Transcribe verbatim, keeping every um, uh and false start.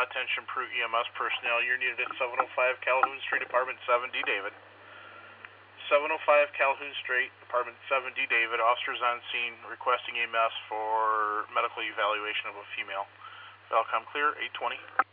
attention Peru E M S personnel. You're needed at seven oh five Calhoun Street, Apartment seven D, David. seven oh five Calhoun Street, Apartment seven D, David. Officers on scene requesting E M S for medical evaluation of a female. Valcom clear, eight twenty.